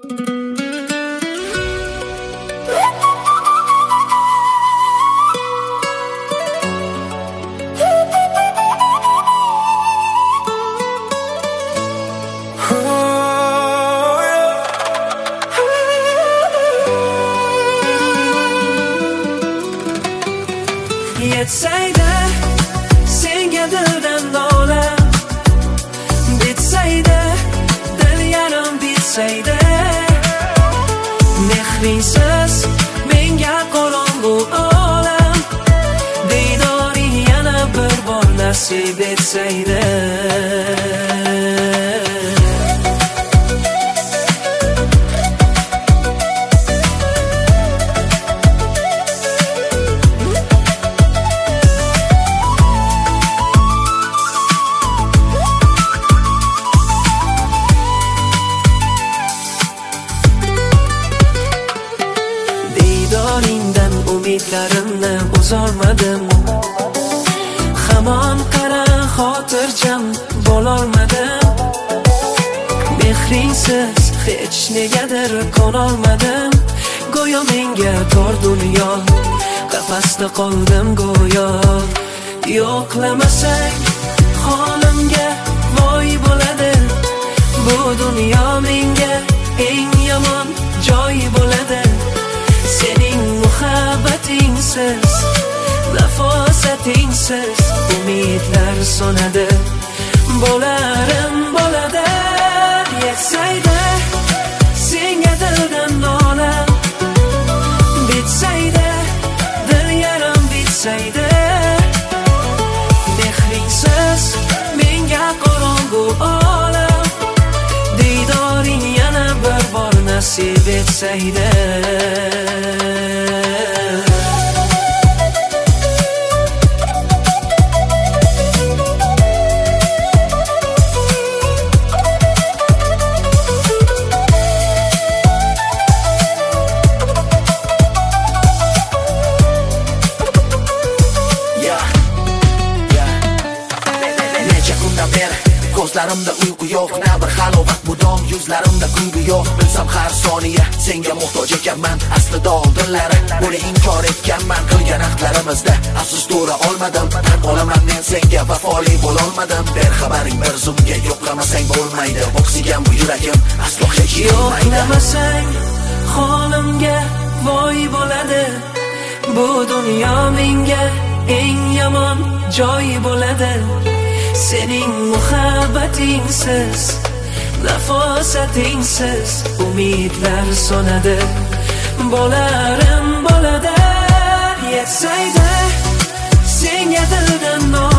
Yetsaydi senga dildan nola, bitsaydi dil yarim bitsaydi, mehringsiz menga qorong'u olam, diydoring yana bir bor nasib etsaydi. Diydoringdan umidlarimni uzolmadim, hamon qara xotirjam bo'lolmadim, mehringsiz hech negadir qonolmadim, go'yo menga tor dunyo, qafasda qoldim go'yo. Yo'qlamasang holimga voy bo'ladi, bu dunyo menga eng yomon joy bo'ladi. Sening muhabbatingsiz, nafosatingsiz umidlar so'nadi, bo'larim bo'ladi. Yetsaydi senga dildan nola, bitsaydi dil yarim bitsaydi, mehringsiz menga qorong'u olam, diydoring yana bir bor nasib etsaydi. Ko'zlarimda uyqu yo'q, na bir halovat mudom, yuzlarimda kulgu yo'q. Bilsam har soniya senga muhtoj ekanman, aslida oldinlari buni inkor etganman. Qilgan ahdlarimizda afsus to'ra olmadim, tan olaman men senga vafoli bo'lolmadim. Berxabaring bir zumga, yo'qlamasang bo'lmaydi, o'ksigan bu yuragim aslo hech yo'qmaydi. Yo'qlamasang holimga voy bo'ladi, bu dunyo menga eng yomon joy bo'ladi. Sening muhabbatingsiz, nafosatingsiz umidlar so'nadi, bo'larim bo'ladi. Yetsaydi senga dildan nola,